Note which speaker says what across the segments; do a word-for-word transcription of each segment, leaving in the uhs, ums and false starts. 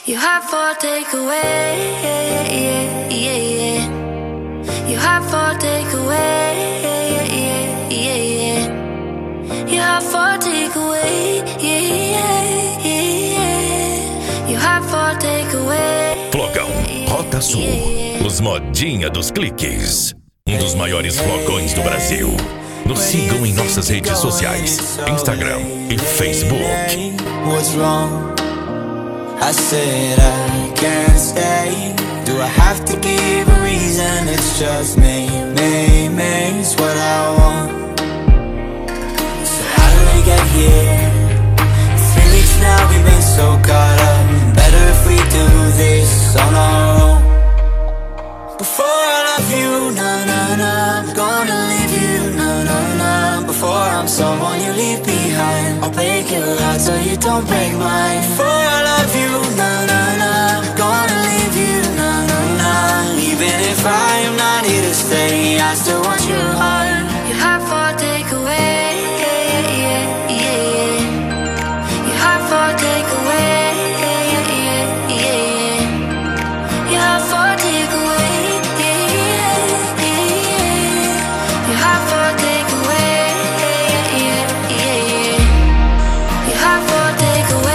Speaker 1: You have for takeaway, yeah, yeah, yeah, yeah. You have for takeaway, yeah, yeah, yeah, yeah. You have for takeaway, yeah, yeah, yeah, yeah. You have for takeaway.
Speaker 2: Flogão, Rota Sul, os modinha dos cliques. Um dos maiores flogões do Brasil. Nos sigam em nossas redes sociais, Instagram e Facebook.
Speaker 3: What's wrong? I said I can't stay. Do I have to give a reason? It's just me, me, me, it's what I want. So how did we get here? Three weeks now we've been so caught up. Better if we do this on our own. Before I love you, na na na, I'm gonna leave you, na na na. Before I'm someone you leave behind, I'll break your heart so you don't break mine. Before I love you, na na na, I'm gonna leave you, na na na. Even if I am not here to stay, I still want your heart.
Speaker 1: You have for takeaway, yeah, yeah, yeah, yeah. You have for takeaway, yeah, yeah, yeah, yeah. You have for takeaway, yeah, yeah, yeah. You have for takeaway, yeah, yeah, yeah, yeah. You have for takeaway.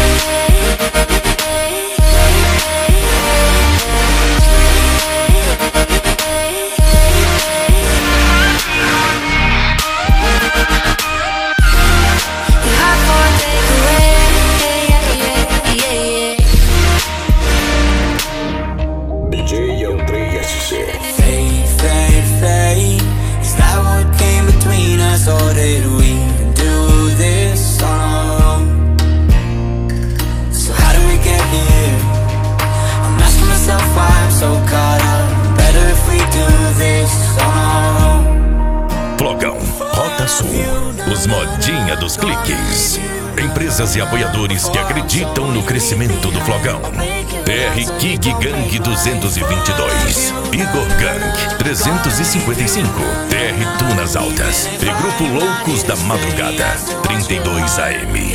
Speaker 2: D J Andrei S C.
Speaker 3: Fate, fate, fate. Is that what came between us, or did we do this on our own? So how did we get here? I'm asking myself why I'm so caught up. Better if we do this on our own.
Speaker 2: Flogão, Rota Sul, os modinha dos cliques. Empresas e apoiadores que acreditam no crescimento do Flogão. T R Kig Gang duzentos e vinte e dois, Igor Gang trezentos e cinquenta e cinco, T R Tunas Altas e Grupo Loucos da Madrugada trinta e dois A M.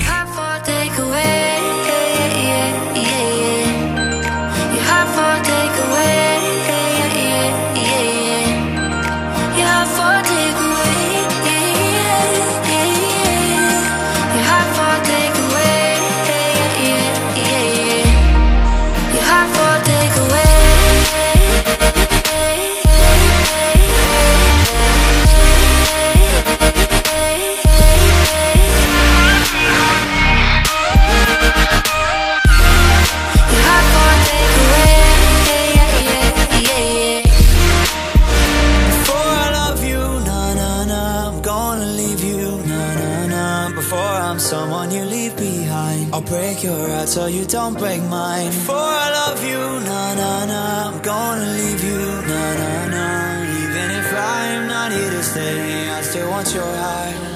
Speaker 3: Someone you leave behind, I'll break your heart so you don't break mine. Before I love you, na na na, I'm gonna leave you, na na na. Even if I am not here to stay, I still want your heart.